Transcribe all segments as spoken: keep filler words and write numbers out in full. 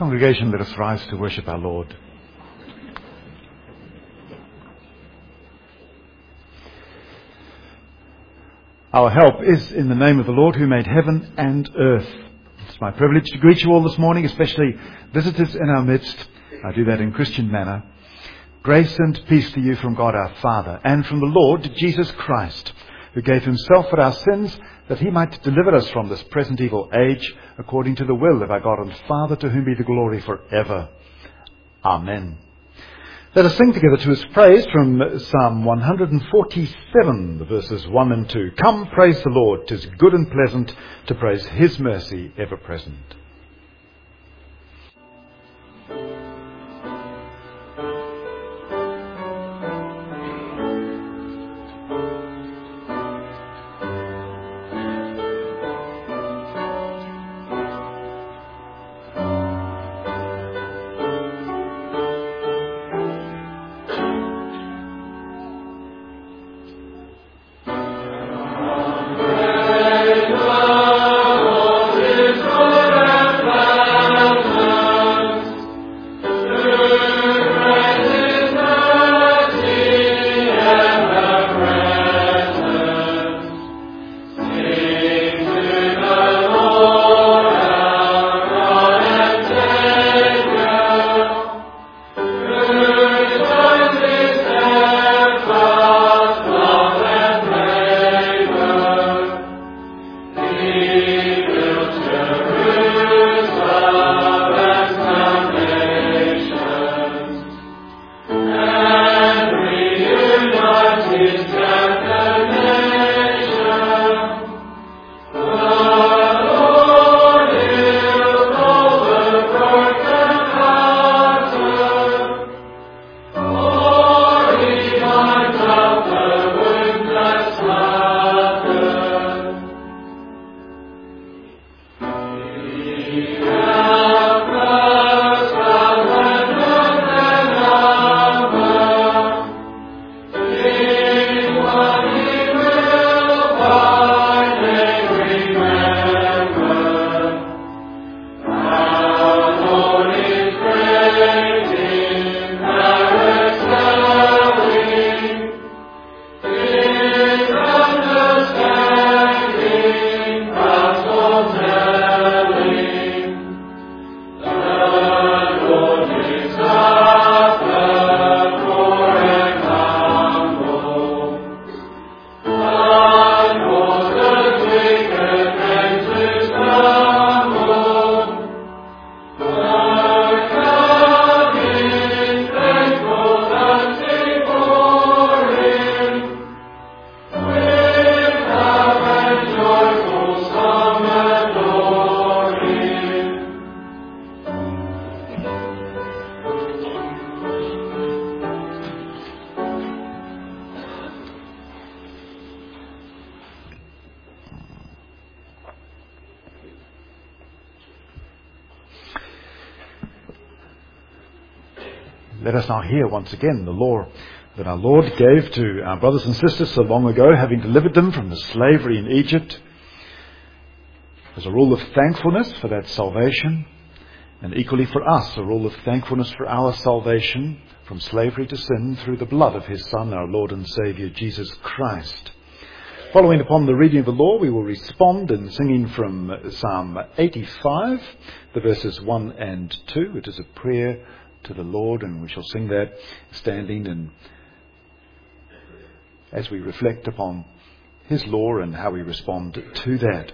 Congregation, let us rise to worship our Lord. Our help is in the name of the Lord who made heaven and earth. It's my privilege to greet you all this morning, especially visitors in our midst. I do that in Christian manner. Grace and peace to you from God our Father and from the Lord Jesus Christ, who gave himself for our sins that he might deliver us from this present evil age, according to the will of our God and Father, to whom be the glory forever. Amen. Let us sing together to his praise from Psalm one forty-seven, the verses one and two. Come, praise the Lord, 'tis good and pleasant to praise his mercy ever present. Let us now hear once again the law that our Lord gave to our brothers and sisters so long ago, having delivered them from the slavery in Egypt, as a rule of thankfulness for that salvation, and equally for us, a rule of thankfulness for our salvation from slavery to sin through the blood of his Son, our Lord and Saviour, Jesus Christ. Following upon the reading of the law, we will respond in singing from Psalm eighty-five, the verses one and two. It is a prayer to the Lord, and we shall sing that standing and as we reflect upon his law and how we respond to that.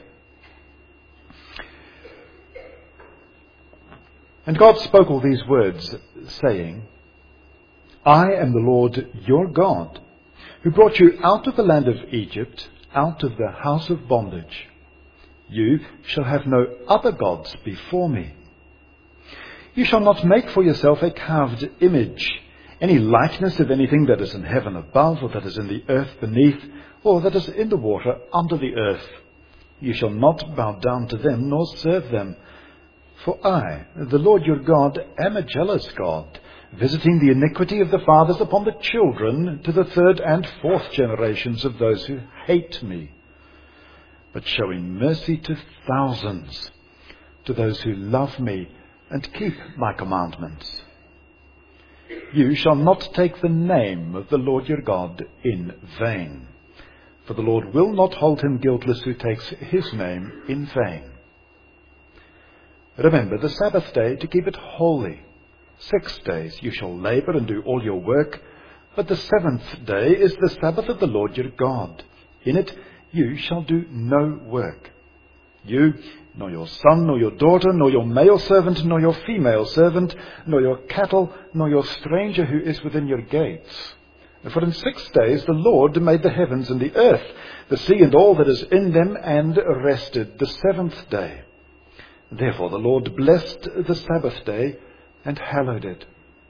And God spoke all these words, saying, I am the Lord your God, who brought you out of the land of Egypt, out of the house of bondage. You shall have no other gods before me. You shall not make for yourself a carved image, any likeness of anything that is in heaven above, or that is in the earth beneath, or that is in the water under the earth. You shall not bow down to them, nor serve them. For I, the Lord your God, am a jealous God, visiting the iniquity of the fathers upon the children to the third and fourth generations of those who hate me, but showing mercy to thousands, to those who love me and keep my commandments. You shall not take the name of the Lord your God in vain, for the Lord will not hold him guiltless who takes his name in vain. Remember the Sabbath day to keep it holy. Six days you shall labor and do all your work, but the seventh day is the Sabbath of the Lord your God. In it you shall do no work. You, nor your son, nor your daughter, nor your male servant, nor your female servant, nor your cattle, nor your stranger who is within your gates. For in six days the Lord made the heavens and the earth, the sea and all that is in them, and rested the seventh day. Therefore the Lord blessed the Sabbath day and hallowed it.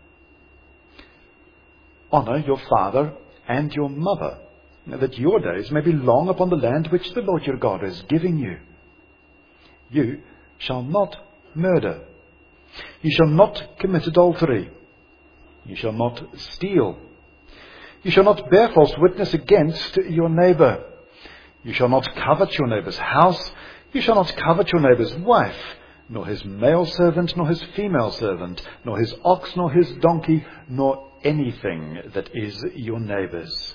Honor your father and your mother, that your days may be long upon the land which the Lord your God is giving you. You shall not murder. You shall not commit adultery. You shall not steal. You shall not bear false witness against your neighbor. You shall not covet your neighbor's house. You shall not covet your neighbor's wife, nor his male servant, nor his female servant, nor his ox, nor his donkey, nor anything that is your neighbor's.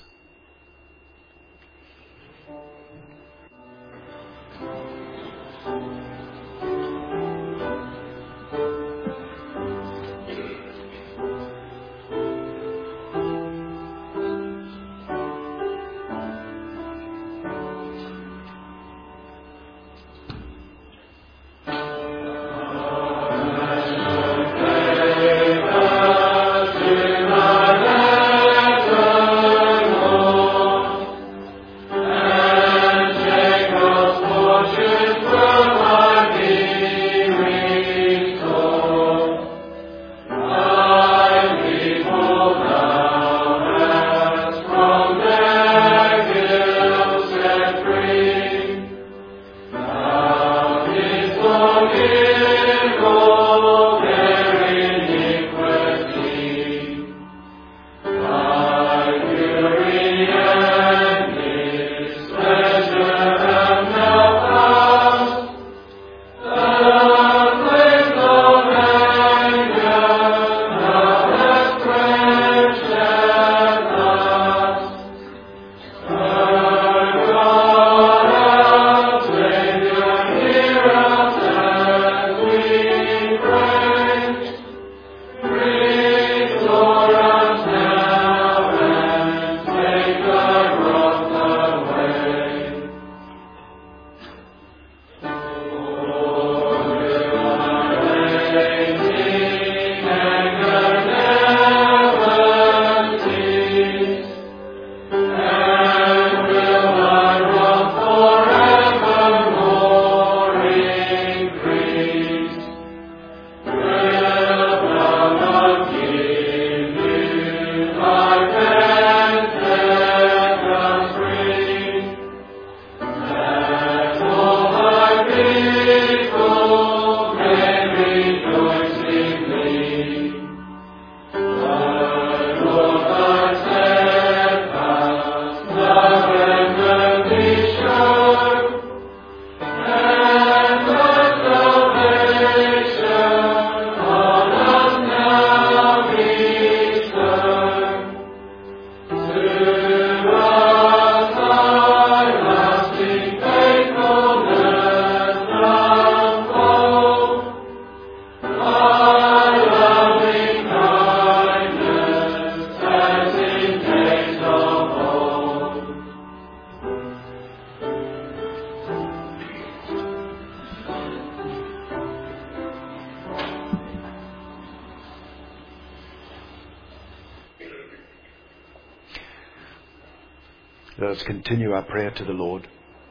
Let us continue our prayer to the Lord.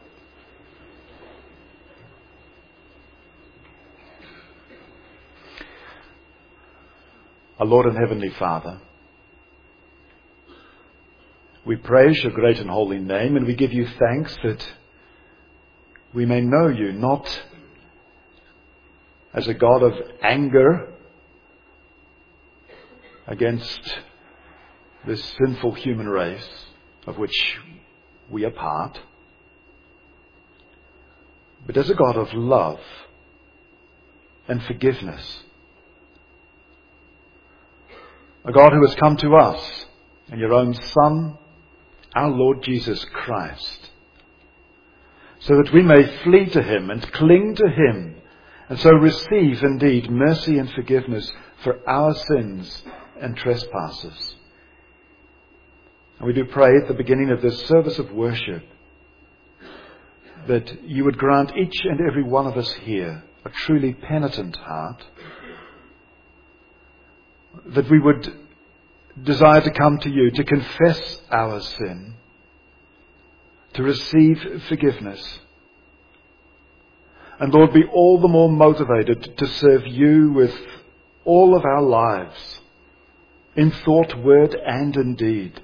Our Lord and Heavenly Father, we praise your great and holy name, and we give you thanks that we may know you not as a God of anger against this sinful human race of which we are part, but as a God of love and forgiveness a God who has come to us in your own Son, our Lord Jesus Christ, so that we may flee to him and cling to him, and so receive indeed mercy and forgiveness for our sins and trespasses. And we do pray at the beginning of this service of worship that you would grant each and every one of us here a truly penitent heart, that we would desire to come to you, to confess our sin, to receive forgiveness, and Lord, be all the more motivated to serve you with all of our lives, in thought, word, and in deed.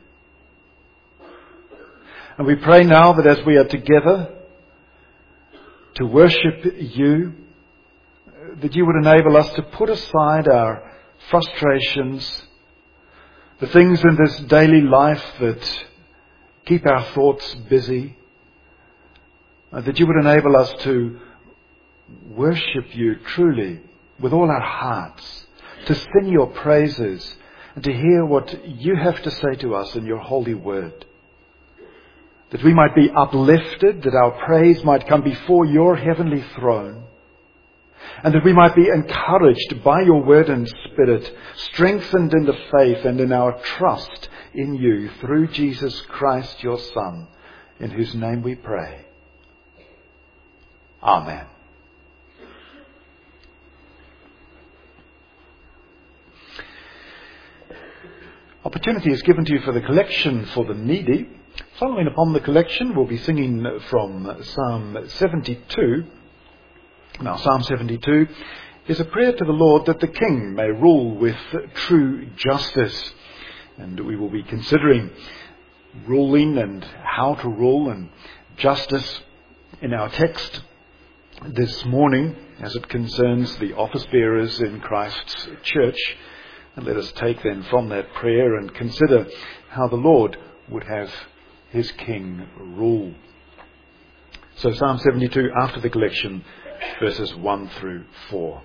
And we pray now that as we are together to worship you, that you would enable us to put aside our frustrations, the things in this daily life that keep our thoughts busy, uh, that you would enable us to worship you truly with all our hearts, to sing your praises, and to hear what you have to say to us in your holy word. That we might be uplifted, that our praise might come before your heavenly throne, and that we might be encouraged by your word and spirit, strengthened in the faith and in our trust in you through Jesus Christ, your Son, in whose name we pray. Amen. Opportunity is given to you for the collection for the needy. Following upon the collection, we'll be singing from Psalm seventy-two. Now, Psalm seventy-two is a prayer to the Lord that the King may rule with true justice. And we will be considering ruling and how to rule and justice in our text this morning as it concerns the office bearers in Christ's church. And let us take then from that prayer and consider how the Lord would have his King rule. So Psalm seventy-two after the collection, verses one through four.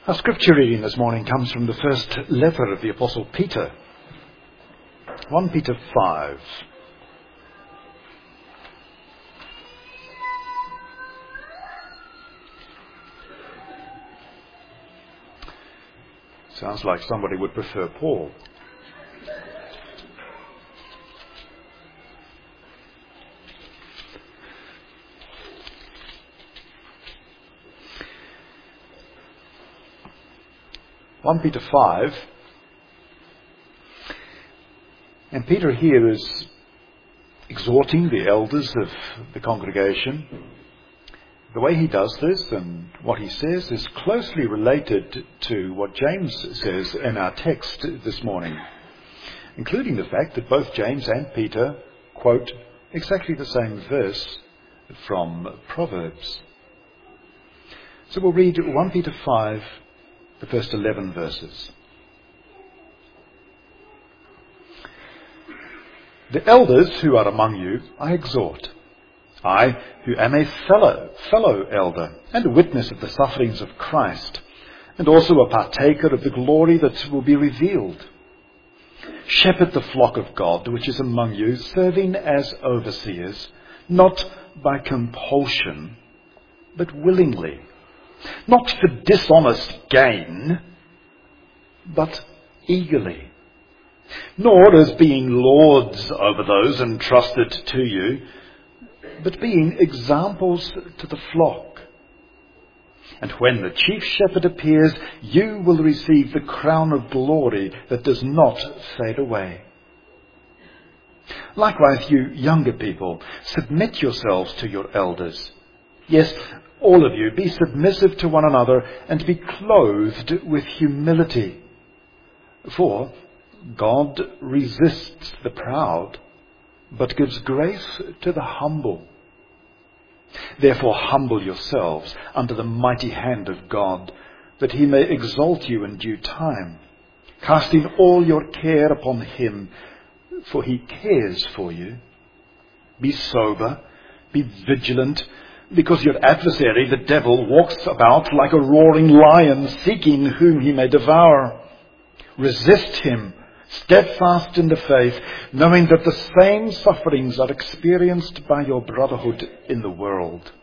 Our scripture reading this morning comes from the first letter of the Apostle Peter, First Peter five. Sounds like somebody would prefer Paul. First Peter five, and Peter here is exhorting the elders of the congregation. The way he does this and what he says is closely related to what James says in our text this morning, including the fact that both James and Peter quote exactly the same verse from Proverbs. So we'll read First Peter five, the first eleven verses. The elders who are among you I exhort, I who am a fellow, fellow elder, and a witness of the sufferings of Christ, and also a partaker of the glory that will be revealed. Shepherd the flock of God which is among you, serving as overseers, not by compulsion, but willingly, not for dishonest gain, but eagerly, nor as being lords over those entrusted to you, but being examples to the flock. And when the chief shepherd appears, you will receive the crown of glory that does not fade away. Likewise, you younger people, submit yourselves to your elders. Yes, all of you, be submissive to one another and be clothed with humility. For God resists the proud, but gives grace to the humble. Therefore humble yourselves under the mighty hand of God, that he may exalt you in due time, casting all your care upon him, for he cares for you. Be sober, be vigilant, because your adversary, the devil, walks about like a roaring lion, seeking whom he may devour. Resist him, steadfast in the faith, knowing that the same sufferings are experienced by your brotherhood in the world.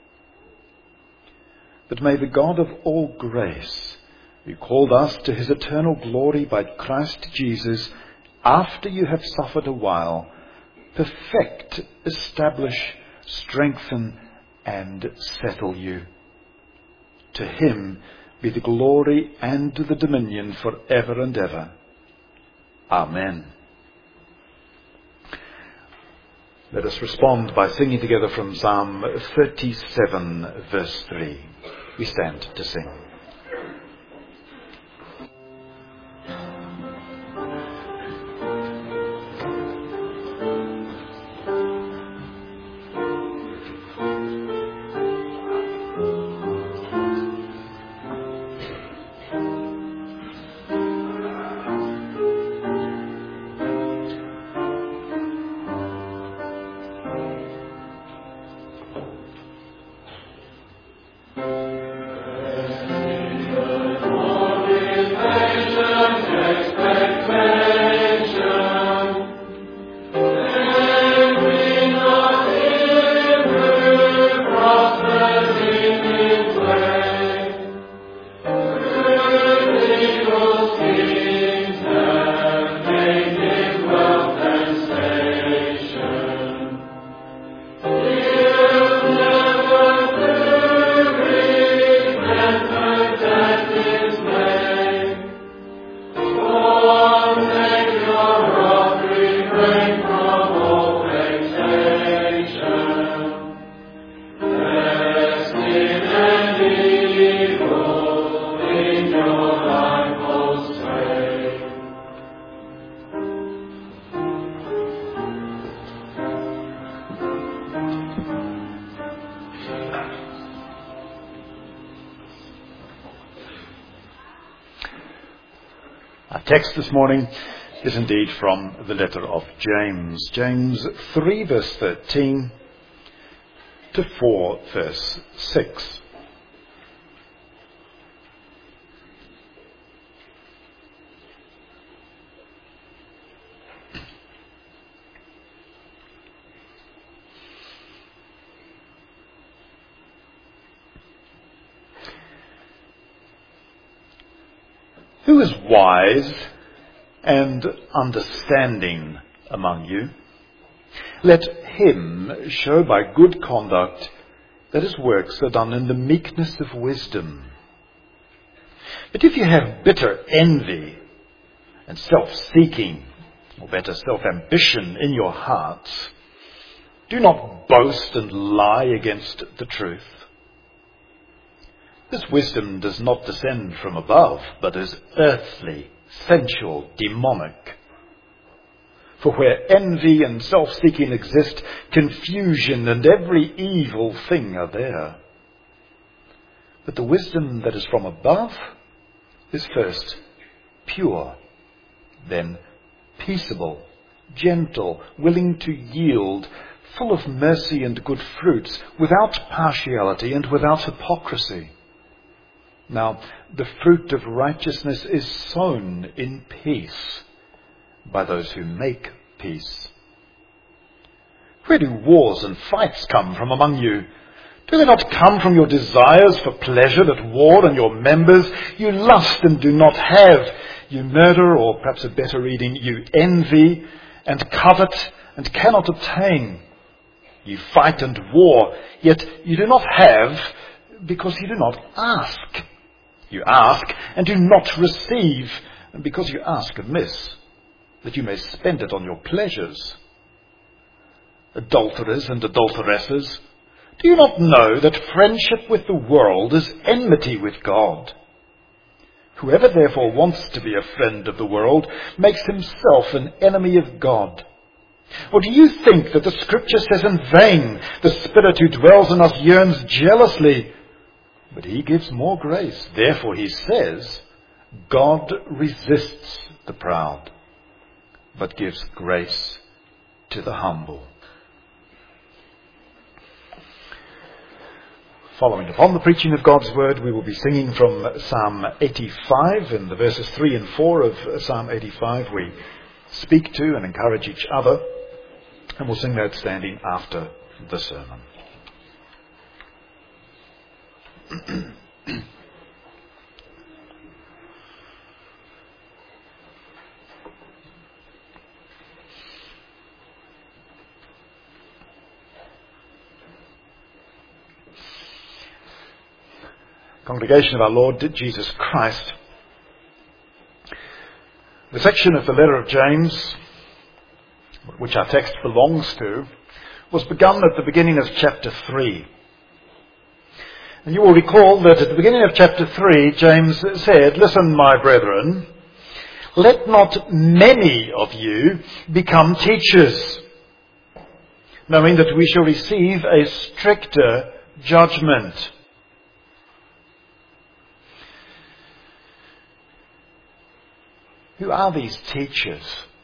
But may the God of all grace, who called us to his eternal glory by Christ Jesus, after you have suffered a while, perfect, establish, strengthen, and settle you. To him be the glory and the dominion forever and ever. Amen. Let us respond by singing together from Psalm thirty-seven, verse three. We stand to sing. Our text this morning is indeed from the letter of James. James three verse thirteen to four verse six. Who is wise and understanding among you? Let him show by good conduct that his works are done in the meekness of wisdom. But if you have bitter envy and self-seeking, or better, self-ambition in your hearts, do not boast and lie against the truth. This wisdom does not descend from above, but is earthly, sensual, demonic. For where envy and self-seeking exist, confusion and every evil thing are there. But the wisdom that is from above is first pure, then peaceable, gentle, willing to yield, full of mercy and good fruits, without partiality and without hypocrisy. Now, the fruit of righteousness is sown in peace by those who make peace. Where do wars and fights come from among you? Do they not come from your desires for pleasure that war in your members? You lust and do not have. You murder, or perhaps a better reading, you envy and covet and cannot obtain. You fight and war, yet you do not have because you do not ask. You ask and do not receive because you ask amiss, that you may spend it on your pleasures. Adulterers and adulteresses, do you not know that friendship with the world is enmity with God? Whoever therefore wants to be a friend of the world makes himself an enemy of God. Or do you think that the Scripture says in vain, the Spirit who dwells in us yearns jealously? But he gives more grace. Therefore he says, God resists the proud, but gives grace to the humble. Following upon the preaching of God's word, we will be singing from Psalm eighty-five. In the verses three and four of Psalm eighty-five, we speak to and encourage each other, and we'll sing that standing after the sermon. Congregation of our Lord Jesus Christ, the section of the letter of James, which our text belongs to, was begun at the beginning of chapter three. And you will recall that at the beginning of chapter three, James said, "Listen, my brethren, let not many of you become teachers, knowing that we shall receive a stricter judgment." Who are these teachers?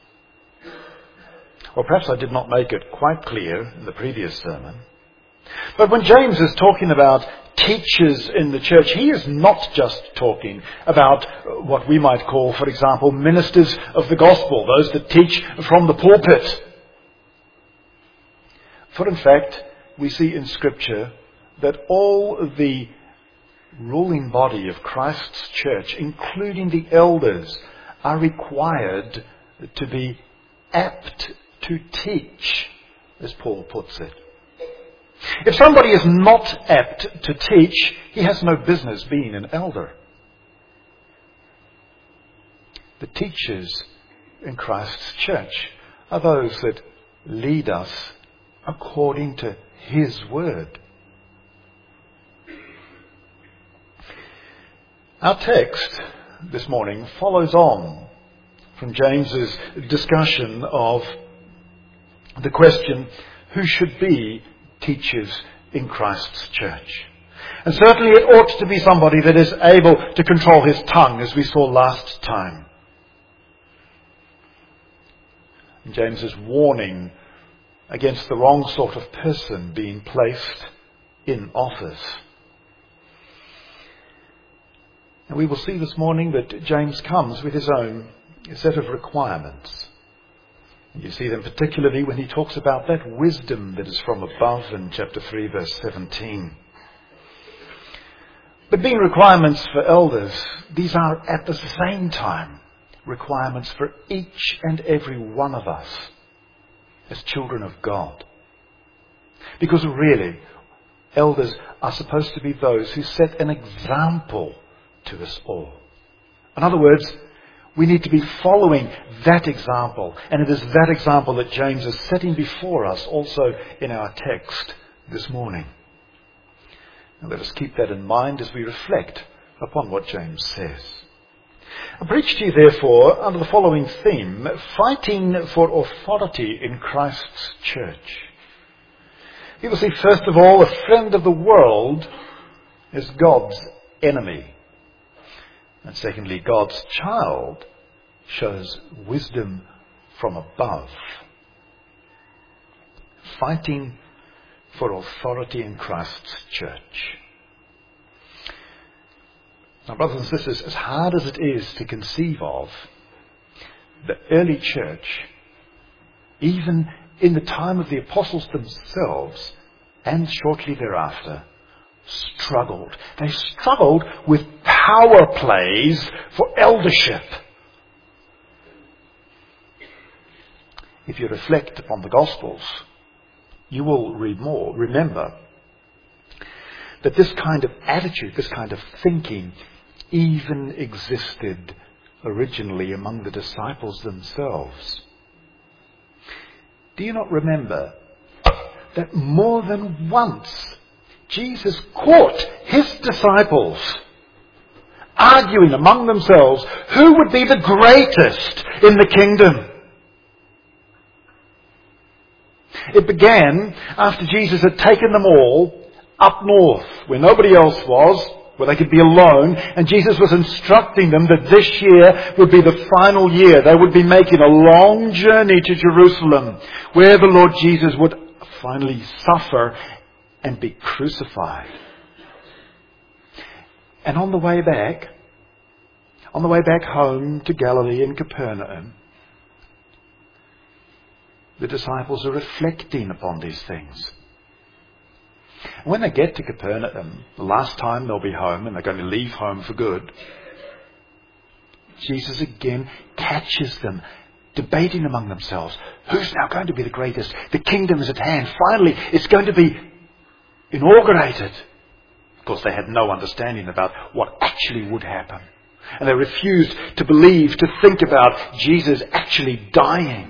Well, perhaps I did not make it quite clear in the previous sermon. But when James is talking about teachers in the church, he is not just talking about what we might call, for example, ministers of the gospel, those that teach from the pulpit. For in fact, we see in Scripture that all the ruling body of Christ's church, including the elders, are required to be apt to teach, as Paul puts it. If somebody is not apt to teach, he has no business being an elder. The teachers in Christ's church are those that lead us according to his word. Our text this morning follows on from James's discussion of the question, who should be teachers in Christ's church? And certainly it ought to be somebody that is able to control his tongue, as we saw last time. And James is warning against the wrong sort of person being placed in office. And we will see this morning that James comes with his own set of requirements. You see them particularly when he talks about that wisdom that is from above in chapter three, verse seventeen. But being requirements for elders, these are at the same time requirements for each and every one of us as children of God. Because really, elders are supposed to be those who set an example to us all. In other words, we need to be following that example. And it is that example that James is setting before us also in our text this morning. And let us keep that in mind as we reflect upon what James says. I preach to you, therefore, under the following theme: fighting for authority in Christ's church. You will see, first of all, a friend of the world is God's enemy. And secondly, God's child shows wisdom from above. Fighting for authority in Christ's church. Now, brothers and sisters, as hard as it is to conceive of, the early church, even in the time of the apostles themselves and shortly thereafter, struggled. They struggled with power plays for eldership. If you reflect upon the Gospels, you will read more. Remember that this kind of attitude, this kind of thinking, even existed originally among the disciples themselves. Do you not remember that more than once Jesus caught his disciples arguing among themselves who would be the greatest in the kingdom? It began after Jesus had taken them all up north, where nobody else was, where they could be alone, and Jesus was instructing them that this year would be the final year. They would be making a long journey to Jerusalem, where the Lord Jesus would finally suffer and be crucified. And on the way back, on the way back home to Galilee and Capernaum, the disciples are reflecting upon these things. And when they get to Capernaum, the last time they'll be home, and they're going to leave home for good, Jesus again catches them debating among themselves. Who's now going to be the greatest? The kingdom is at hand. Finally, it's going to be inaugurated. Of course, they had no understanding about what actually would happen. And they refused to believe, to think about Jesus actually dying.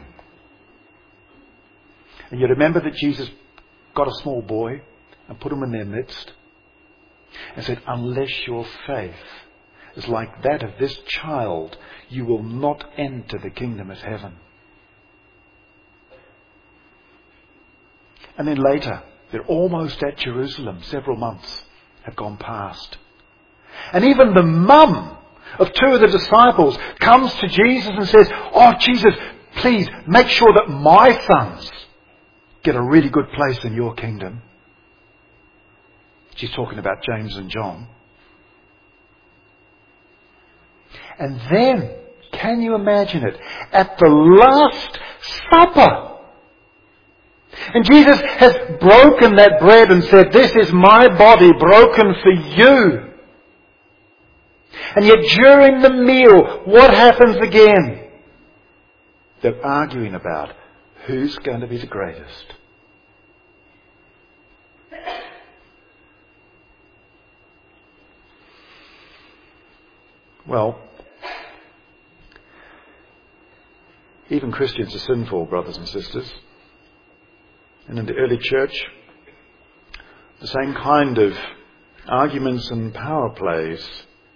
And you remember that Jesus got a small boy and put him in their midst and said, unless your faith is like that of this child, you will not enter the kingdom of heaven. And then later, they're almost at Jerusalem. Several months have gone past. And even the mum of two of the disciples comes to Jesus and says, oh, Jesus, please make sure that my sons get a really good place in your kingdom. She's talking about James and John. And then, can you imagine it? At the Last Supper, and Jesus has broken that bread and said, this is my body broken for you. And yet during the meal, what happens again? They're arguing about who's going to be the greatest. Well, even Christians are sinful, brothers and sisters. And in the early church, the same kind of arguments and power plays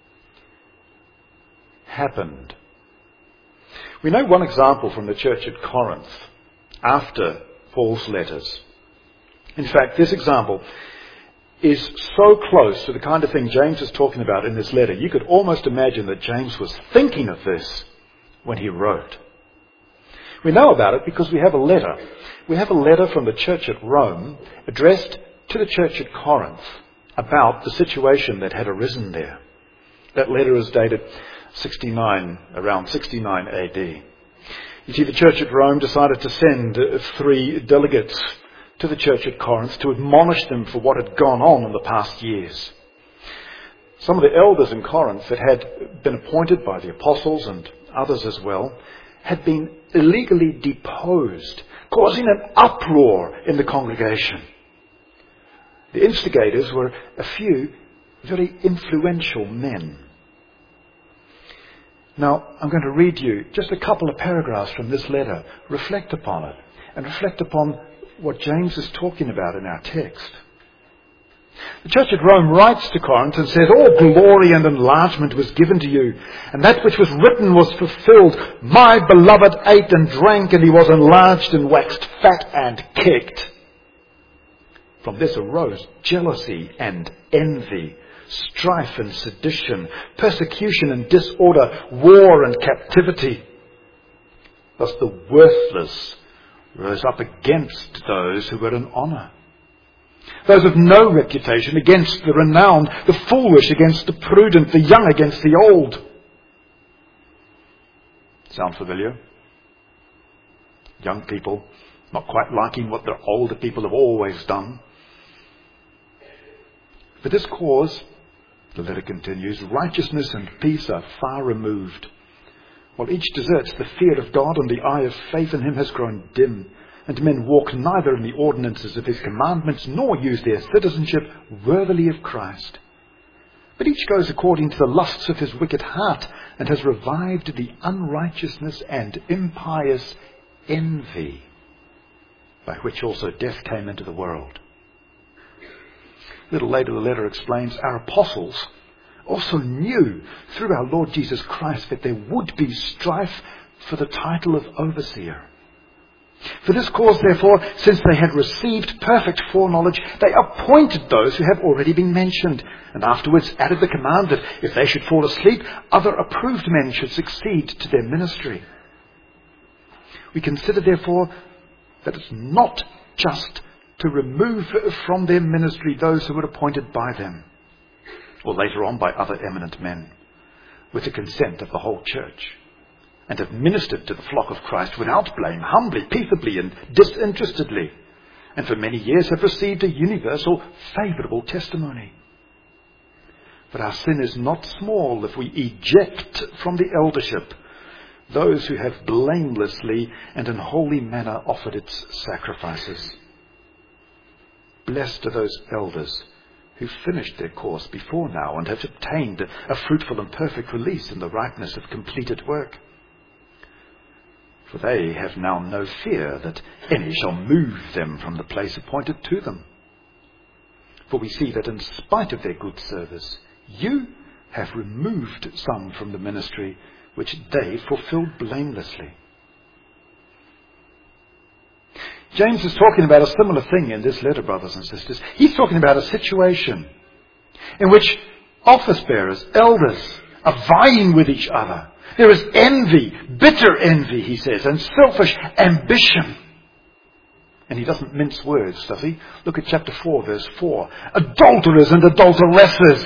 happened. We know one example from the church at Corinth after Paul's letters. In fact, this example is so close to the kind of thing James is talking about in this letter. You could almost imagine that James was thinking of this when he wrote. We know about it because we have a letter. We have a letter from the church at Rome addressed to the church at Corinth about the situation that had arisen there. That letter is dated sixty-nine, around sixty-nine A D. You see, the church at Rome decided to send three delegates to the church at Corinth to admonish them for what had gone on in the past years. Some of the elders in Corinth that had been appointed by the apostles and others as well had been illegally deposed, causing an uproar in the congregation. The instigators were a few very influential men. Now, I'm going to read you just a couple of paragraphs from this letter. Reflect upon it, and reflect upon what James is talking about in our text. The church at Rome writes to Corinth and says, all glory and enlargement was given to you, and that which was written was fulfilled. My beloved ate and drank, and he was enlarged and waxed fat and kicked. From this arose jealousy and envy, strife and sedition, persecution and disorder, war and captivity. Thus the worthless rose up against those who were in honour. Those of no reputation against the renowned, the foolish against the prudent, the young against the old. Sound familiar? Young people not quite liking what their older people have always done. For this cause, the letter continues, righteousness and peace are far removed, while each deserts the fear of God, and the eye of faith in him has grown dim, and men walk neither in the ordinances of his commandments, nor use their citizenship worthily of Christ. But each goes according to the lusts of his wicked heart, and has revived the unrighteousness and impious envy, by which also death came into the world. A little later the letter explains, our apostles also knew through our Lord Jesus Christ that there would be strife for the title of overseer. For this cause, therefore, since they had received perfect foreknowledge, they appointed those who have already been mentioned, and afterwards added the command that if they should fall asleep, other approved men should succeed to their ministry. We consider, therefore, that it's not just to remove from their ministry those who were appointed by them, or later on by other eminent men, with the consent of the whole church, and have ministered to the flock of Christ without blame, humbly, peaceably, and disinterestedly, and for many years have received a universal favourable testimony. But our sin is not small if we eject from the eldership those who have blamelessly and in holy manner offered its sacrifices. Blessed are those elders who finished their course before now and have obtained a fruitful and perfect release in the ripeness of completed work. For they have now no fear that any shall move them from the place appointed to them. For we see that in spite of their good service, you have removed some from the ministry which they fulfilled blamelessly. James is talking about a similar thing in this letter, brothers and sisters. He's talking about a situation in which office bearers, elders, are vying with each other. There is envy, bitter envy, he says, and selfish ambition. And he doesn't mince words, does he? Look at chapter four, verse four. Adulterers and adulteresses.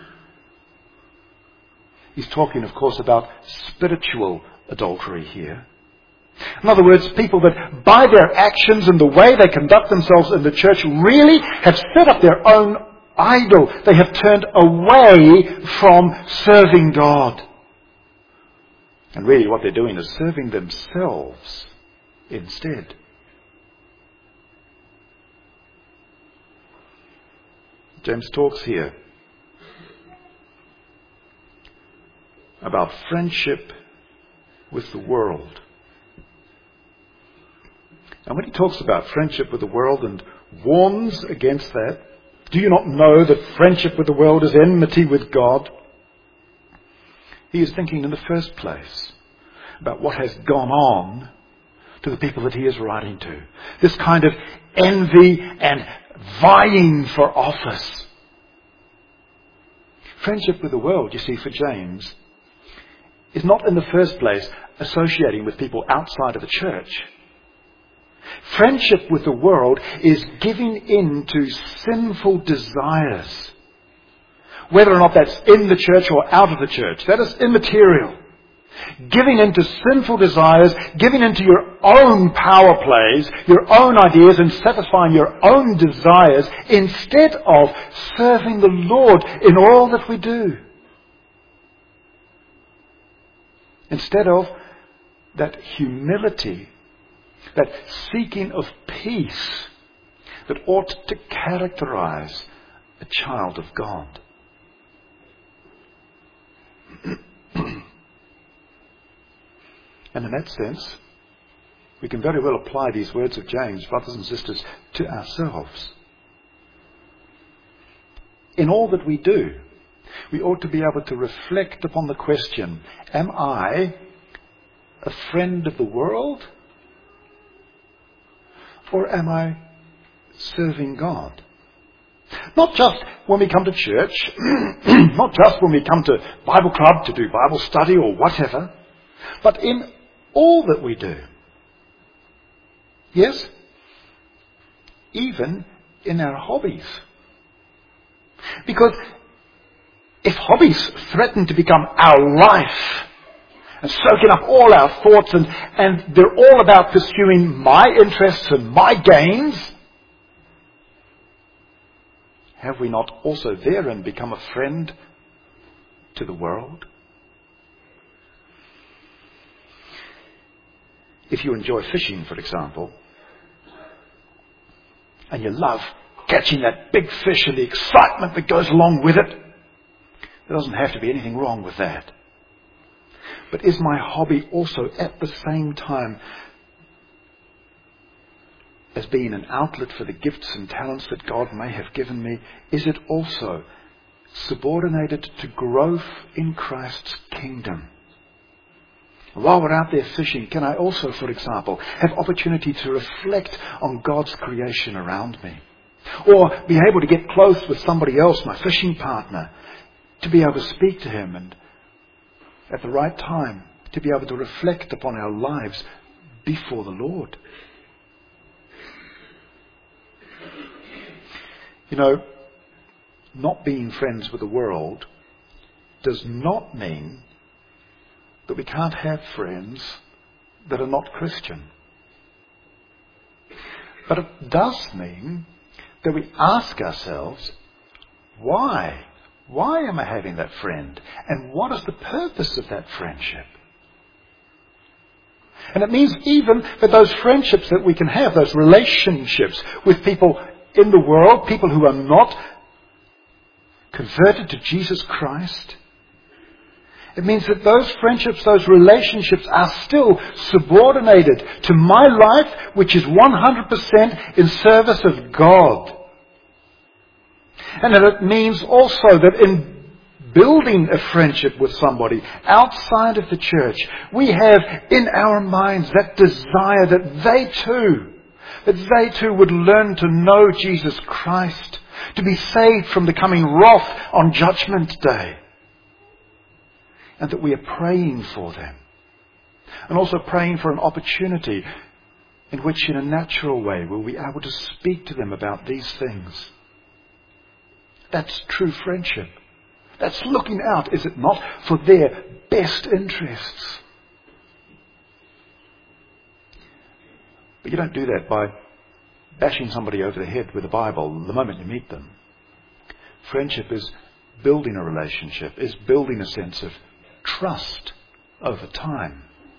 He's talking, of course, about spiritual adultery here. In other words, people that by their actions and the way they conduct themselves in the church really have set up their own idol. They have turned away from serving God. And really what they're doing is serving themselves instead. James talks here about friendship with the world. And when he talks about friendship with the world and warns against that, do you not know that friendship with the world is enmity with God? He is thinking in the first place about what has gone on to the people that he is writing to. This kind of envy and vying for office. Friendship with the world, you see, for James, is not in the first place associating with people outside of the church. Friendship with the world is giving in to sinful desires. Whether or not that's in the church or out of the church, that is immaterial. Giving into sinful desires, giving into your own power plays, your own ideas, and satisfying your own desires instead of serving the Lord in all that we do. Instead of that humility, that seeking of peace that ought to characterize a child of God. And in that sense, we can very well apply these words of James, brothers and sisters, to ourselves. In all that we do, we ought to be able to reflect upon the question, am I a friend of the world? Or am I serving God? Not just when we come to church, not just when we come to Bible club to do Bible study or whatever, but in all that we do. Yes, even in our hobbies. Because if hobbies threaten to become our life and soaking up all our thoughts and, and they're all about pursuing my interests and my gains, have we not also therein become a friend to the world? If you enjoy fishing, for example, and you love catching that big fish and the excitement that goes along with it, there doesn't have to be anything wrong with that. But is my hobby also at the same time as being an outlet for the gifts and talents that God may have given me, is it also subordinated to growth in Christ's kingdom? While we're out there fishing, can I also, for example, have opportunity to reflect on God's creation around me? Or be able to get close with somebody else, my fishing partner, to be able to speak to him and at the right time to be able to reflect upon our lives before the Lord. You know, not being friends with the world does not mean that we can't have friends that are not Christian. But it does mean that we ask ourselves, why? Why am I having that friend? And what is the purpose of that friendship? And it means even that those friendships that we can have, those relationships with people in the world, people who are not converted to Jesus Christ, it means that those friendships, those relationships are still subordinated to my life, which is one hundred percent in service of God. And that it means also that in building a friendship with somebody outside of the church, we have in our minds that desire that they too, that they too would learn to know Jesus Christ, to be saved from the coming wrath on Judgment Day. And that we are praying for them. And also praying for an opportunity in which in a natural way we'll be able to speak to them about these things. That's true friendship. That's looking out, is it not, for their best interests. But you don't do that by bashing somebody over the head with the Bible the moment you meet them. Friendship is building a relationship, is building a sense of trust over time.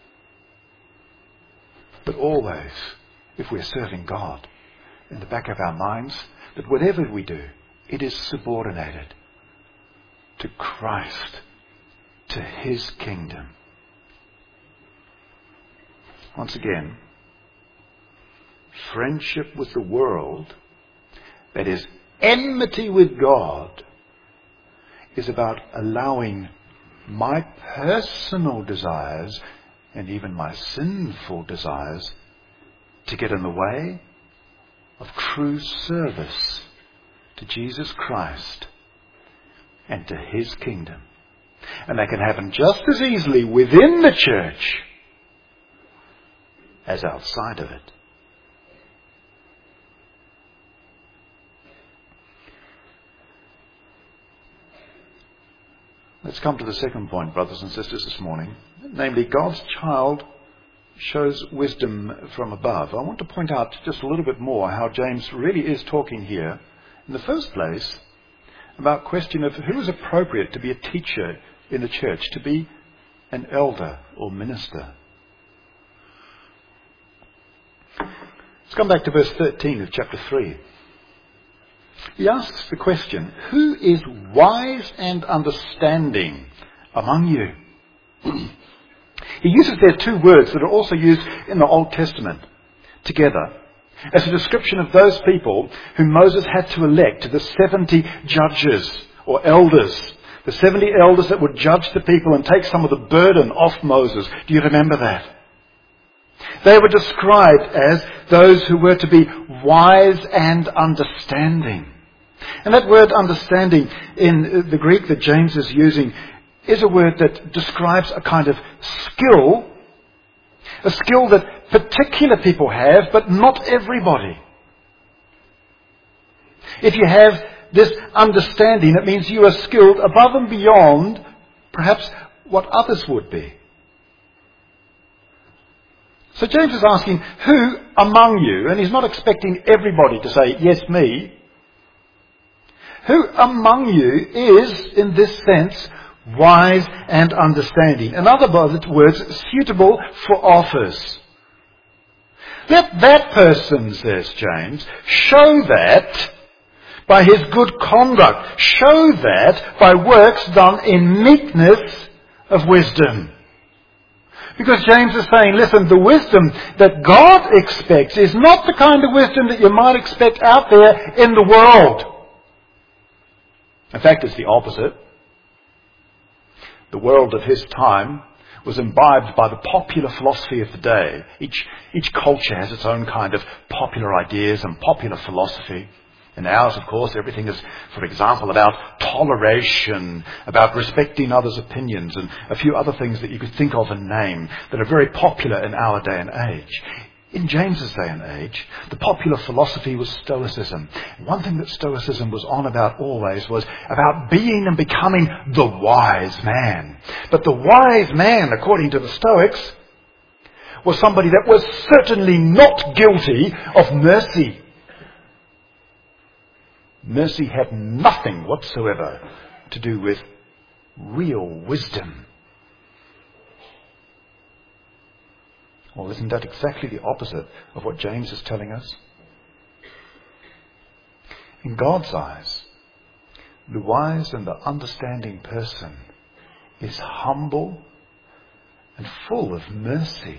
But always, if we're serving God, in the back of our minds, that whatever we do, it is subordinated to Christ, to His kingdom. Once again, friendship with the world, that is enmity with God, is about allowing my personal desires and even my sinful desires to get in the way of true service to Jesus Christ and to His kingdom. And that can happen just as easily within the church as outside of it. Let's come to the second point, brothers and sisters, this morning. Namely, God's child shows wisdom from above. I want to point out just a little bit more how James really is talking here, in the first place, about question of who is appropriate to be a teacher in the church, to be an elder or minister. Let's come back to verse thirteen of chapter three. He asks the question, who is wise and understanding among you? He uses there two words that are also used in the Old Testament together as a description of those people whom Moses had to elect, the seventy judges or elders, the seventy elders that would judge the people and take some of the burden off Moses. Do you remember that? They were described as those who were to be wise and understanding. And that word understanding in the Greek that James is using is a word that describes a kind of skill, a skill that particular people have, but not everybody. If you have this understanding, it means you are skilled above and beyond perhaps what others would be. So James is asking, who among you, and he's not expecting everybody to say, yes, me. Who among you is, in this sense, wise and understanding? In other words, suitable for office. Let that person, says James, show that by his good conduct. Show that by works done in meekness of wisdom. Because James is saying, listen, the wisdom that God expects is not the kind of wisdom that you might expect out there in the world. In fact, it's the opposite. The world of his time was imbibed by the popular philosophy of the day. Each, each culture has its own kind of popular ideas and popular philosophy. In ours, of course, everything is, for example, about toleration, about respecting others' opinions, and a few other things that you could think of and name that are very popular in our day and age. In James's day and age, the popular philosophy was Stoicism. One thing that Stoicism was on about always was about being and becoming the wise man. But the wise man, according to the Stoics, was somebody that was certainly not guilty of mercy. Mercy had nothing whatsoever to do with real wisdom. Well, isn't that exactly the opposite of what James is telling us? In God's eyes, the wise and the understanding person is humble and full of mercy.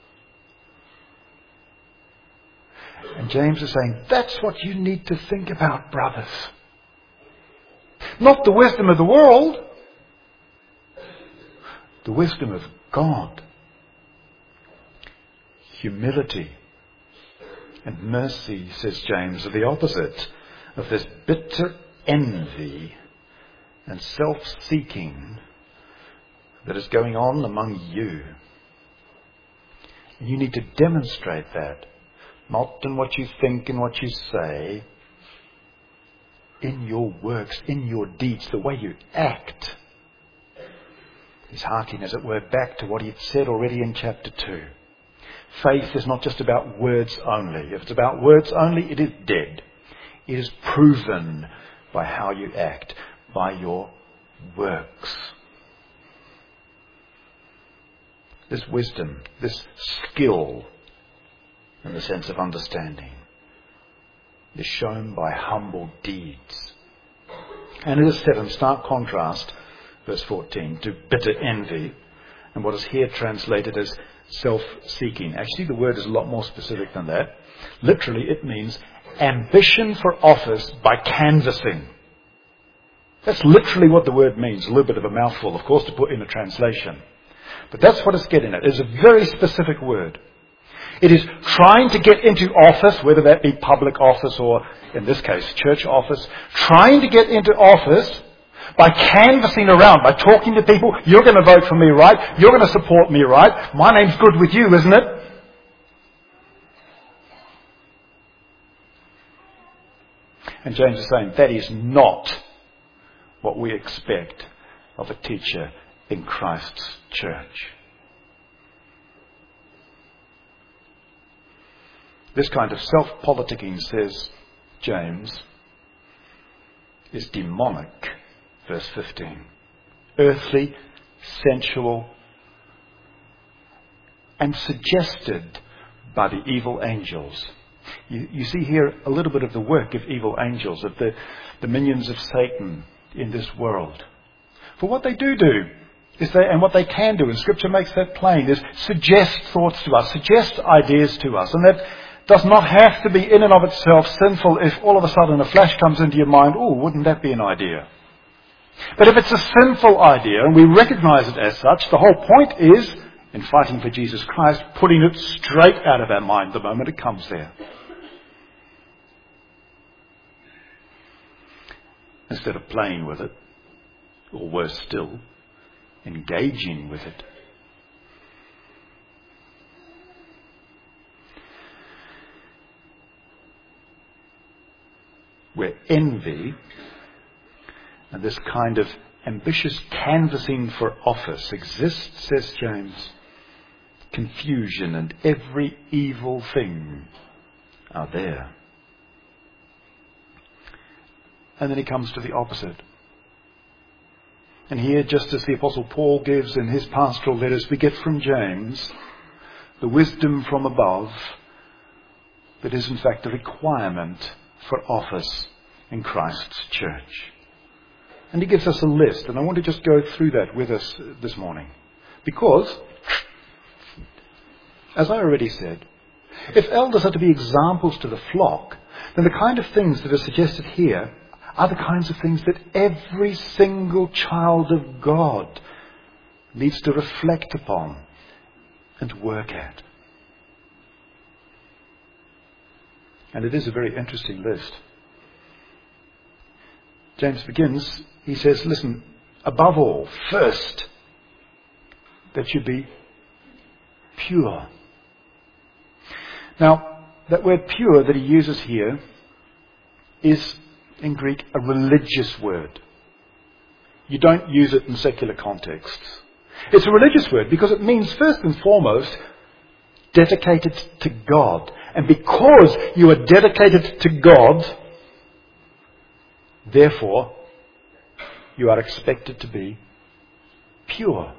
And James is saying, that's what you need to think about, brothers. Not the wisdom of the world, the wisdom of God. Humility and mercy, says James, are the opposite of this bitter envy and self-seeking that is going on among you. You need to demonstrate that, not in what you think and what you say, in your works, in your deeds, the way you act. He's harking, as it were, back to what he had said already in chapter two. Faith is not just about words only. If it's about words only, it is dead. It is proven by how you act, by your works. This wisdom, this skill, in the sense of understanding, is shown by humble deeds. And it is set in stark contrast, verse fourteen, to bitter envy, and what is here translated as self-seeking. Actually, the word is a lot more specific than that. Literally, it means ambition for office by canvassing. That's literally what the word means. A little bit of a mouthful, of course, to put in a translation. But that's what it's getting at. It's a very specific word. It is trying to get into office, whether that be public office or, in this case, church office. Trying to get into office by canvassing around, by talking to people. You're going to vote for me, right? You're going to support me, right? My name's good with you, isn't it? And James is saying that is not what we expect of a teacher in Christ's church. This kind of self-politicking, says James, is demonic. Verse fifteen. Earthly, sensual, and suggested by the evil angels. You, you see here a little bit of the work of evil angels, of the, the minions of Satan in this world. For what they do do, is they, and what they can do, and Scripture makes that plain, is suggest thoughts to us, suggest ideas to us. And that does not have to be in and of itself sinful if all of a sudden a flash comes into your mind, oh, wouldn't that be an idea? But if it's a sinful idea, and we recognize it as such, the whole point is, in fighting for Jesus Christ, putting it straight out of our mind the moment it comes there. Instead of playing with it, or worse still, engaging with it. Where envy and this kind of ambitious canvassing for office exists, says James, confusion and every evil thing are there. And then he comes to the opposite. And here, just as the Apostle Paul gives in his pastoral letters, we get from James the wisdom from above that is in fact a requirement for office in Christ's church. And he gives us a list, and I want to just go through that with us this morning. Because, as I already said, if elders are to be examples to the flock, then the kind of things that are suggested here are the kinds of things that every single child of God needs to reflect upon and work at. And it is a very interesting list. James begins, he says, listen, above all, first, that you be pure. Now, that word pure that he uses here is, in Greek, a religious word. You don't use it in secular contexts. It's a religious word because it means, first and foremost, dedicated to God. And because you are dedicated to God, therefore, you are expected to be pure.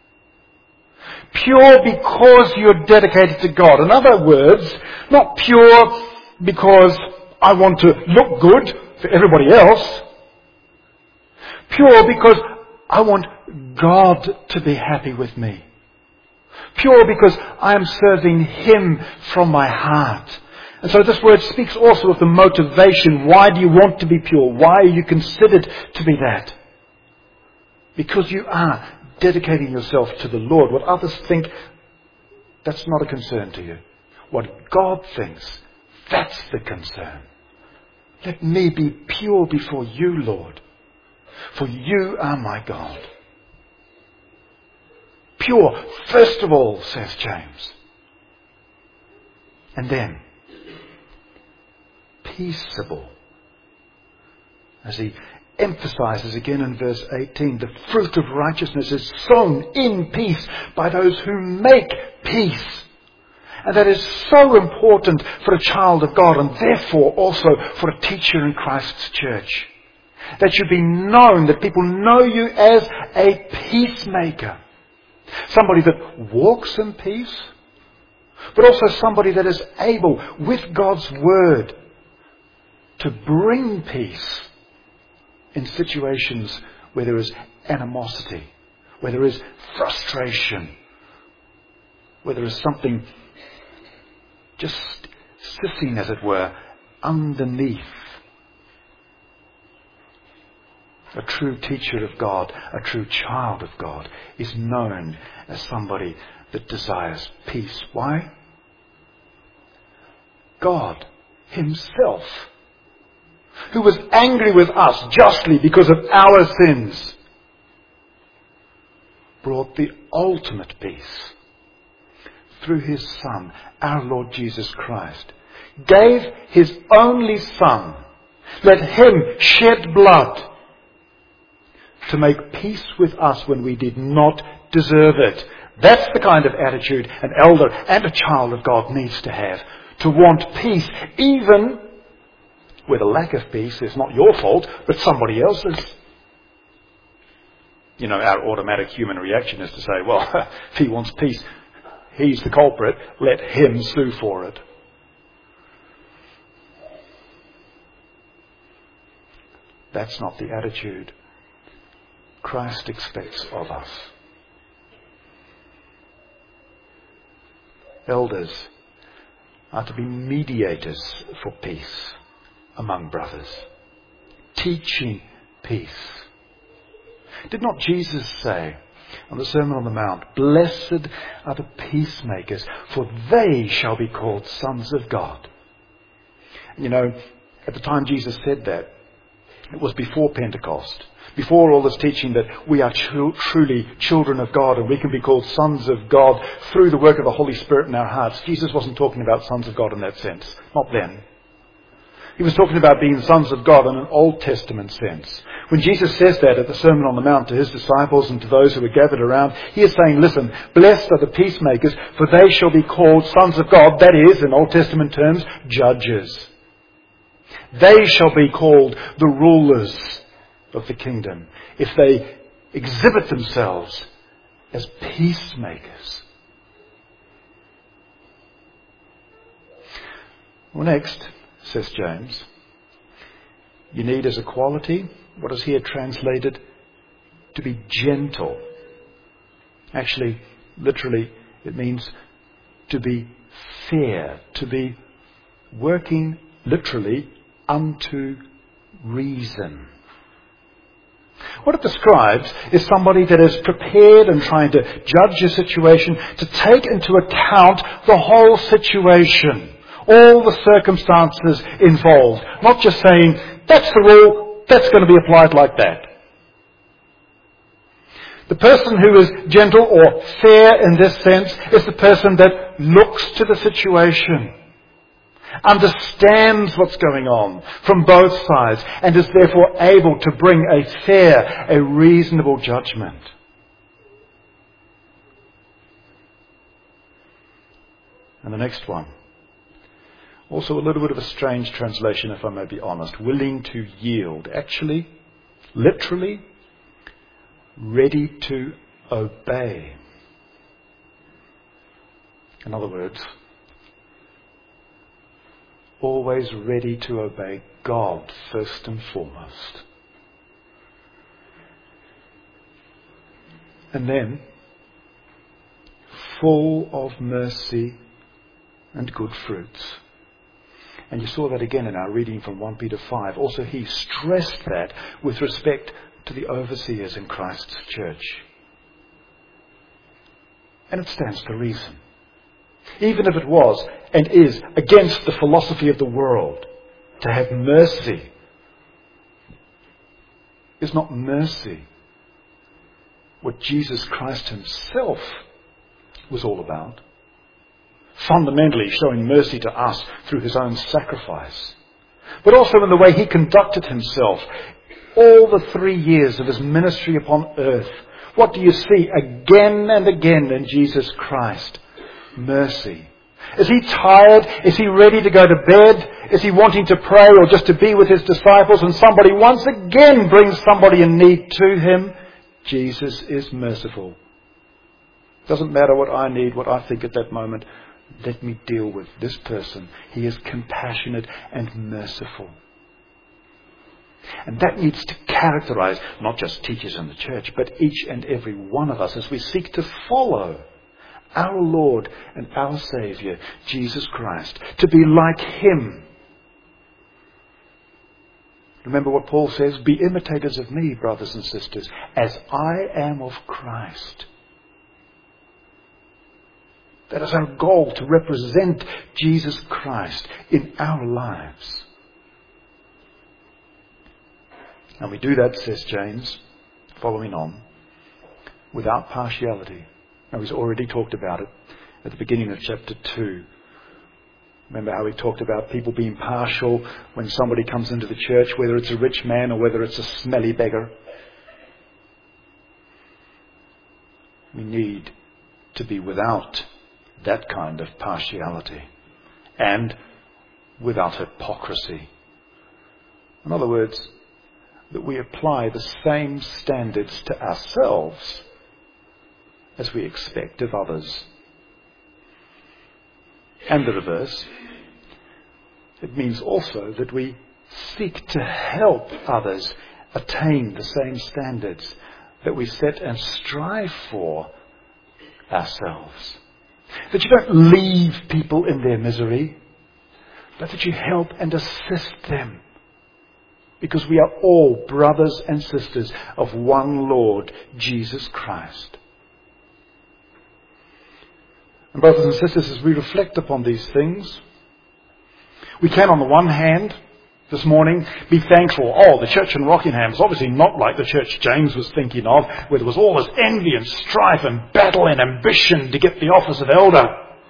Pure because you're dedicated to God. In other words, not pure because I want to look good for everybody else. Pure because I want God to be happy with me. Pure because I am serving Him from my heart. And so this word speaks also of the motivation. Why do you want to be pure? Why are you considered to be that? Because you are dedicating yourself to the Lord. What others think, that's not a concern to you. What God thinks, that's the concern. Let me be pure before you, Lord. For you are my God. Pure, first of all, says James. And then, peaceable. As he emphasizes again in verse eighteen, the fruit of righteousness is sown in peace by those who make peace. And that is so important for a child of God, and therefore also for a teacher in Christ's church. That you be known, that people know you as a peacemaker. Somebody that walks in peace, but also somebody that is able, with God's word, to bring peace in situations where there is animosity, where there is frustration, where there is something just sitting, as it were, underneath. A true teacher of God, a true child of God, is known as somebody that desires peace. Why? God Himself, who was angry with us justly because of our sins, brought the ultimate peace through His Son, our Lord Jesus Christ. Gave His only Son. Let Him shed blood to make peace with us when we did not deserve it. That's the kind of attitude an elder and a child of God needs to have. To want peace, even where the lack of peace is not your fault, but somebody else's. You know, our automatic human reaction is to say, well, if he wants peace, he's the culprit, let him sue for it. That's not the attitude Christ expects of us. Elders are to be mediators for peace among brothers, teaching peace. Did not Jesus say on the Sermon on the Mount, "Blessed are the peacemakers, for they shall be called sons of God"? You know, at the time Jesus said that, it was before Pentecost, before all this teaching that we are tr- truly children of God and we can be called sons of God through the work of the Holy Spirit in our hearts. Jesus wasn't talking about sons of God in that sense. Not then. He was talking about being sons of God in an Old Testament sense. When Jesus says that at the Sermon on the Mount to his disciples and to those who are gathered around, he is saying, listen, blessed are the peacemakers, for they shall be called sons of God. That is, in Old Testament terms, judges. They shall be called the rulers of the kingdom if they exhibit themselves as peacemakers. Well, next, says James, you need as a quality what is here translated to be gentle. Actually, literally, it means to be fair, to be working literally unto reason. What it describes is somebody that is prepared and trying to judge a situation, to take into account the whole situation, all the circumstances involved. Not just saying, that's the rule, that's going to be applied like that. The person who is gentle or fair in this sense is the person that looks to the situation, understands what's going on from both sides, and is therefore able to bring a fair, a reasonable judgment. And the next one, also a little bit of a strange translation, if I may be honest, willing to yield. Actually, literally, ready to obey. In other words, always ready to obey God first and foremost. And then, full of mercy and good fruits. And you saw that again in our reading from First Peter five. Also, he stressed that with respect to the overseers in Christ's church. And it stands to reason. Even if it was and is against the philosophy of the world, to have mercy is not mercy what Jesus Christ himself was all about. Fundamentally showing mercy to us through his own sacrifice. But also in the way he conducted himself all the three years of his ministry upon earth. What do you see again and again in Jesus Christ? Mercy. Is he tired? Is he ready to go to bed? Is he wanting to pray or just to be with his disciples and somebody once again brings somebody in need to him? Jesus is merciful. Doesn't matter what I need, what I think at that moment. Let me deal with this person. He is compassionate and merciful. And that needs to characterize not just teachers in the church, but each and every one of us as we seek to follow our Lord and our Saviour, Jesus Christ, to be like him. Remember what Paul says, be imitators of me, brothers and sisters, as I am of Christ. That is our goal, to represent Jesus Christ in our lives. And we do that, says James, following on, without partiality. Now, he's already talked about it at the beginning of chapter two. Remember how he talked about people being partial when somebody comes into the church, whether it's a rich man or whether it's a smelly beggar. We need to be without that kind of partiality and without hypocrisy. In other words, that we apply the same standards to ourselves as we expect of others. And the reverse. It means also that we seek to help others attain the same standards that we set and strive for ourselves. That you don't leave people in their misery, but that you help and assist them. Because we are all brothers and sisters of one Lord, Jesus Christ. And brothers and sisters, as we reflect upon these things, we can on the one hand, this morning, be thankful. Oh, the church in Rockingham is obviously not like the church James was thinking of, where there was all this envy and strife and battle and ambition to get the office of elder.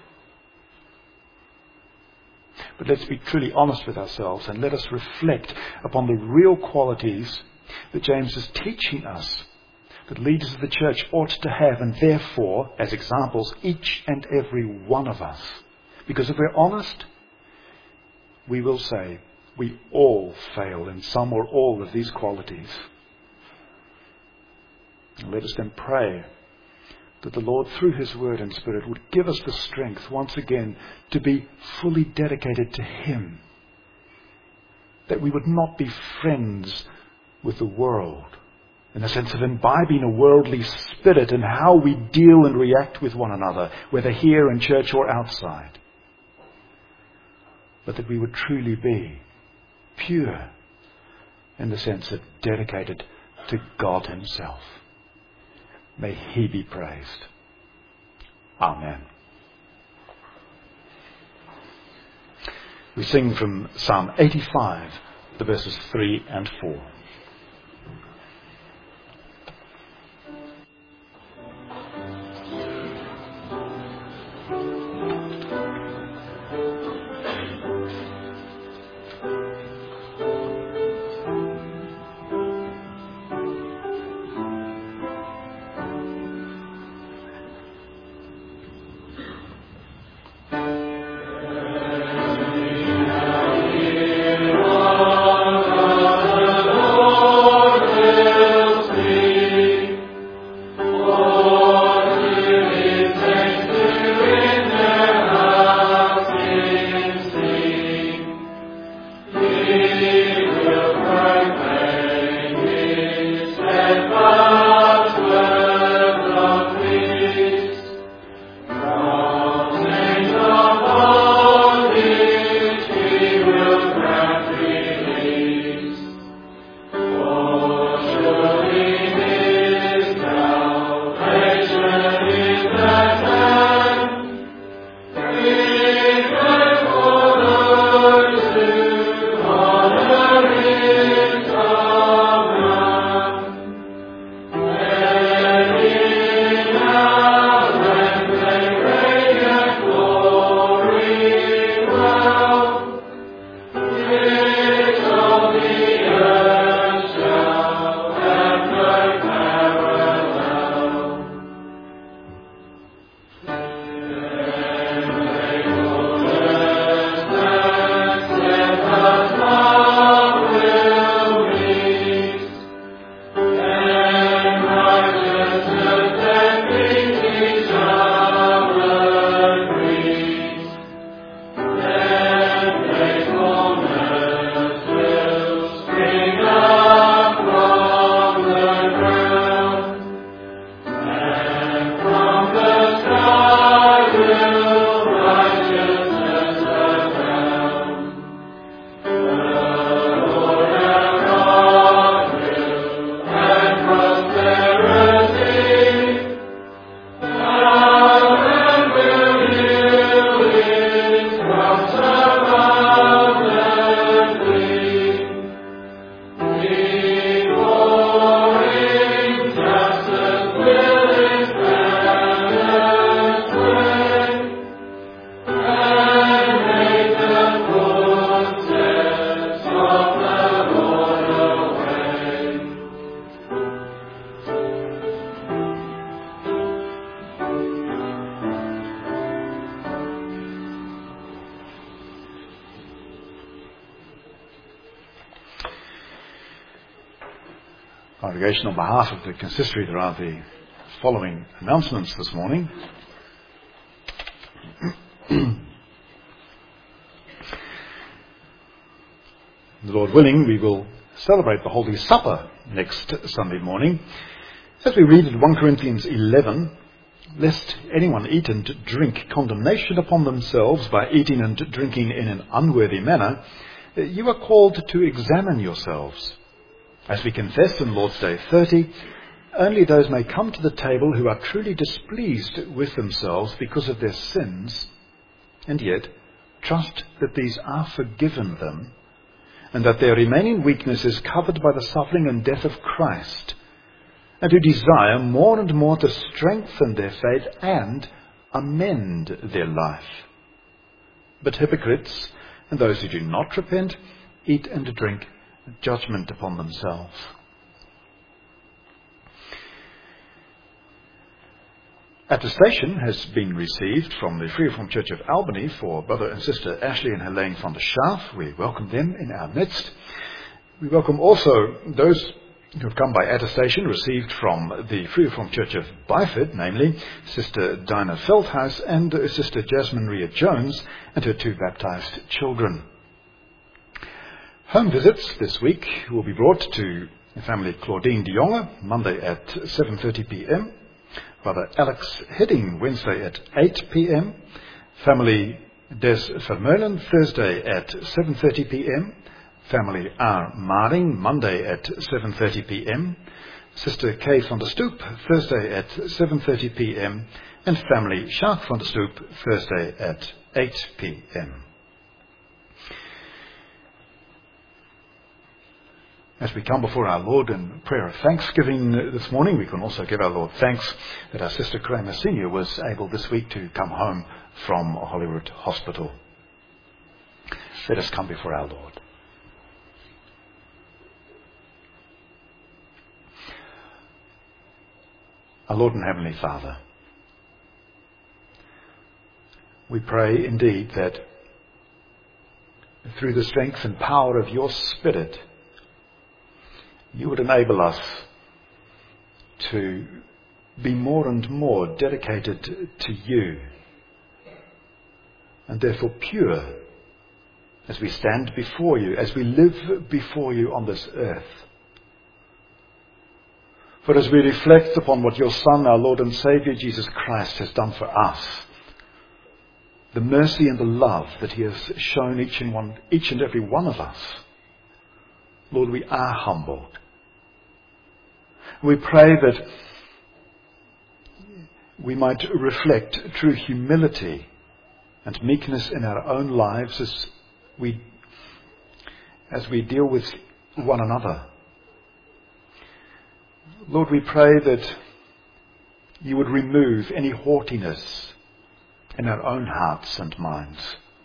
But let's be truly honest with ourselves and let us reflect upon the real qualities that James is teaching us that leaders of the church ought to have, and therefore, as examples, each and every one of us. Because if we're honest, we will say we all fail in some or all of these qualities. And let us then pray that the Lord, through His Word and Spirit, would give us the strength once again to be fully dedicated to Him. That we would not be friends with the world, in the sense of imbibing a worldly spirit in how we deal and react with one another, whether here in church or outside. But that we would truly be pure in the sense of dedicated to God Himself. May He be praised. Amen. We sing from Psalm eighty-five, the verses three and four. Oh Congregation, on behalf of the consistory, there are the following announcements this morning. The Lord willing, we will celebrate the Holy Supper next Sunday morning. As we read in First Corinthians eleven, lest anyone eat and drink condemnation upon themselves by eating and drinking in an unworthy manner, you are called to examine yourselves. As we confess in Lord's Day thirty, only those may come to the table who are truly displeased with themselves because of their sins, and yet trust that these are forgiven them, and that their remaining weakness is covered by the suffering and death of Christ, and who desire more and more to strengthen their faith and amend their life. But hypocrites and those who do not repent eat and drink judgment upon themselves. Attestation has been received from the Free Reformed Church of Albany for Brother and Sister Ashley and Helene van der Schaaf. We welcome them in our midst. We welcome also those who have come by attestation received from the Free Reformed Church of Byford, namely Sister Dinah Feldhaus and Sister Jasmine Maria Jones and her two baptized children. Home visits this week will be brought to family Claudine de Jonge, Monday at seven thirty p.m. Brother Alex Hidding, Wednesday at eight p.m. Family Des Vermeulen, Thursday at seven thirty p.m. Family R. Maring, Monday at seven thirty p.m. Sister Kay van der Stoep, Thursday at seven thirty p.m. And family Sjaak van der Stoep, Thursday at eight p.m. As we come before our Lord in prayer of thanksgiving this morning, we can also give our Lord thanks that our Sister Kramer Senior was able this week to come home from Hollywood Hospital. Let us come before our Lord. Our Lord and Heavenly Father, we pray indeed that through the strength and power of your Spirit, you would enable us to be more and more dedicated to you, and therefore pure as we stand before you, as we live before you on this earth. For as we reflect upon what your Son, our Lord and Saviour Jesus Christ, has done for us, the mercy and the love that he has shown each and one, each and every one of us, Lord, we are humbled. We pray that we might reflect true humility and meekness in our own lives as we, as we deal with one another. Lord, we pray that you would remove any haughtiness in our own hearts and minds.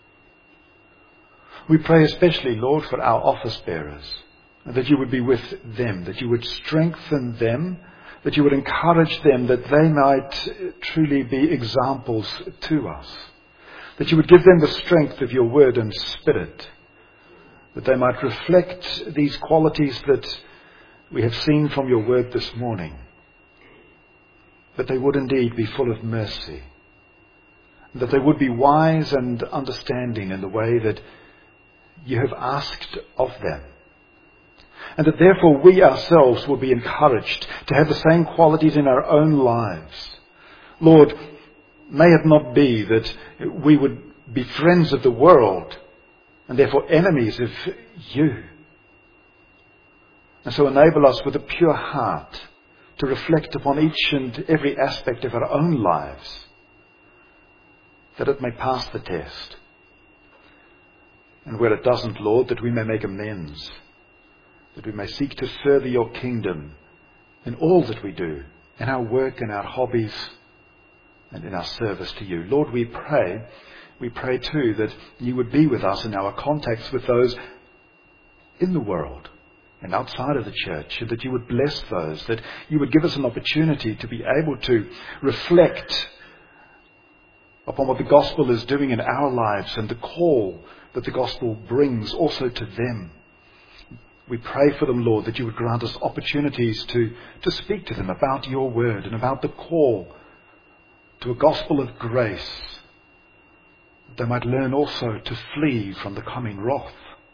We pray especially, Lord, for our office bearers, that you would be with them, that you would strengthen them, that you would encourage them, that they might truly be examples to us, that you would give them the strength of your word and spirit, that they might reflect these qualities that we have seen from your word this morning, that they would indeed be full of mercy, that they would be wise and understanding in the way that you have asked of them, and that therefore we ourselves will be encouraged to have the same qualities in our own lives. Lord, may it not be that we would be friends of the world and therefore enemies of you. And so enable us with a pure heart to reflect upon each and every aspect of our own lives, that it may pass the test. And where it doesn't, Lord, that we may make amends, that we may seek to further your kingdom in all that we do, in our work, in our hobbies, and in our service to you. Lord, we pray, we pray too that you would be with us in our contacts with those in the world and outside of the church, and that you would bless those, that you would give us an opportunity to be able to reflect upon what the gospel is doing in our lives and the call that the gospel brings also to them. We pray for them, Lord, that you would grant us opportunities to, to speak to them about your word and about the call to a gospel of grace. They might learn also to flee from the coming wrath.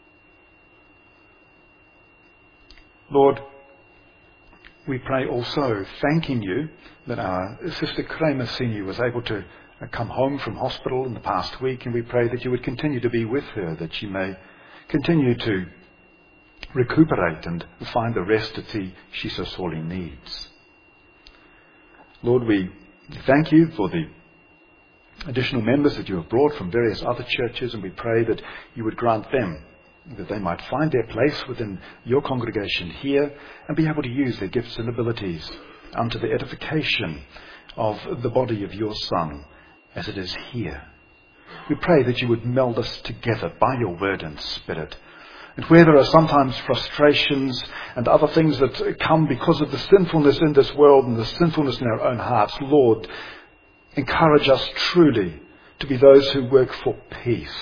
Lord, we pray also, thanking you that our sister Kramer Senior was able to come home from hospital in the past week, and we pray that you would continue to be with her, that she may continue to recuperate and find the rest that she, she so sorely needs. Lord, we thank you for the additional members that you have brought from various other churches, and we pray that you would grant them that they might find their place within your congregation here and be able to use their gifts and abilities unto the edification of the body of your Son as it is here. We pray that you would meld us together by your word and spirit. And where there are sometimes frustrations and other things that come because of the sinfulness in this world and the sinfulness in our own hearts, Lord, encourage us truly to be those who work for peace.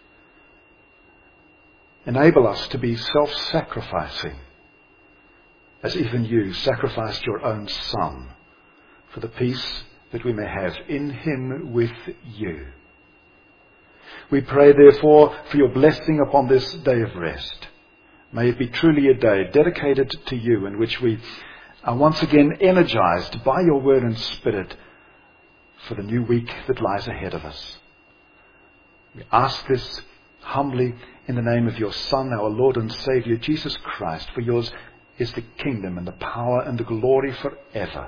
Enable us to be self-sacrificing, as even you sacrificed your own Son for the peace that we may have in him with you. We pray, therefore, for your blessing upon this day of rest. May it be truly a day dedicated to you, in which we are once again energized by your word and spirit for the new week that lies ahead of us. We ask this humbly in the name of your Son, our Lord and Saviour, Jesus Christ, for yours is the kingdom and the power and the glory forever.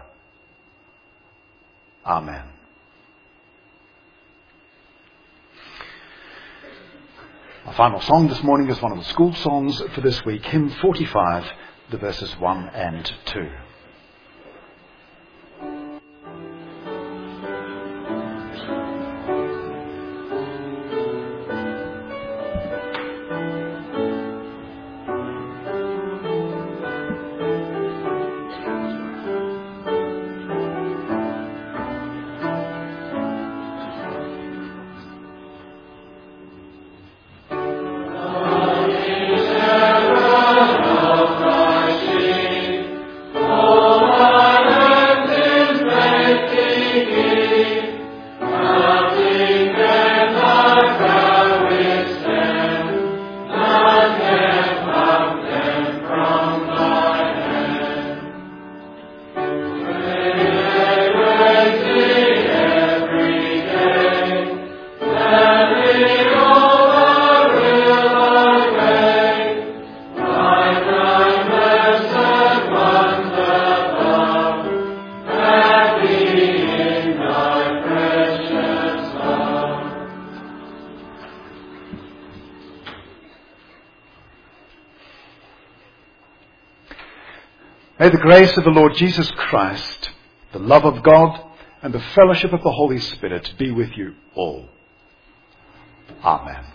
Amen. Our final song this morning is one of the school songs for this week, hymn forty-five, the verses one and two. May the grace of the Lord Jesus Christ, the love of God, and the fellowship of the Holy Spirit be with you all. Amen.